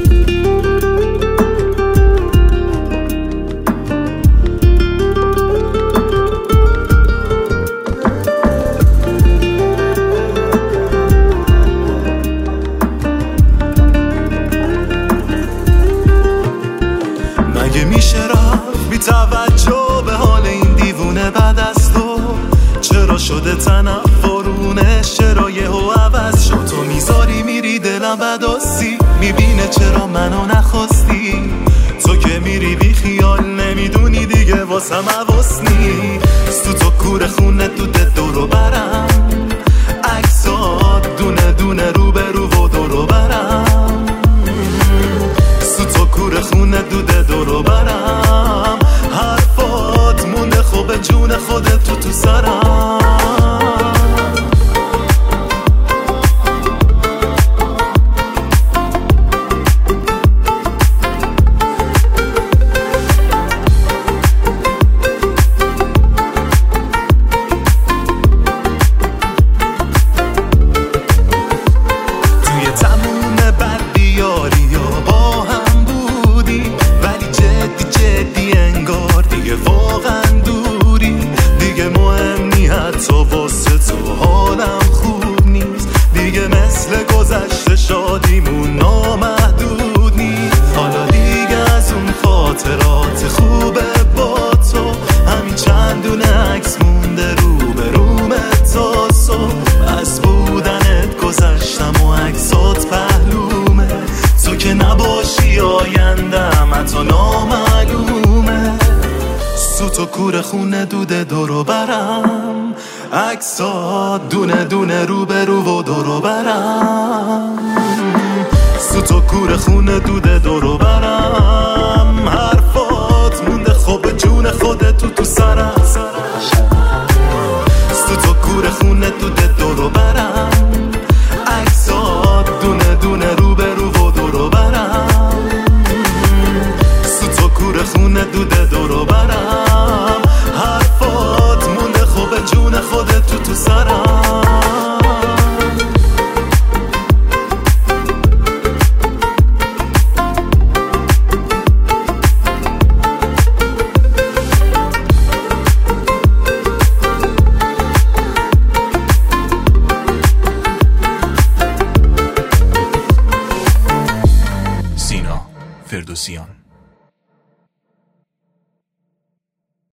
مگه میشه رفت بی توجه به حال این دیوونه بعد از تو؟ چرا شده تنفرونش؟ چرا یهو عوض شد؟ تو میذاری میری دلم بداسی میبینه چرا منو نخواستی؟ تو که میری بی خیال نمیدونی دیگه واسم حواس نیست. تو کور خونه دوده دورو برم، عکسات دونه دونه رو به رو و دورو برم. تو کور خونه دوده دورو برم، حرفات مونده خوبه جون خودت تو سرم. توی تموم بدبیاری با هم بودی، ولی جدی انگار دیگه واقعا دوری. دیگه مهم نی حتی واسه تو حالم خوب نیست، دیگه مثل گذشته شادیمون نامحدود نیست. حالا دیگه از اون خاطرات خوبه با تو همین چندونه عکس مونده رو به رومه تا صبح. از بودنت گذشتم و عکسات پهلومه، تو که نباشی آیندم حتی نامعلومه. تو کور خونه دوده دورو برم، عکسات دونه دونه رو به رو و دورو برم. تو کور خونه دوده دورو برم، حرفات مونده خوب جون خودت تو سرم. تو کور خونه دوده دورو برم، عکسات دونه دونه رو به رو و دورو برم. تو کور خونه دوده دورو برم، حرفات مونده خوب جون خودت تو سرم. سینا فردوسیان.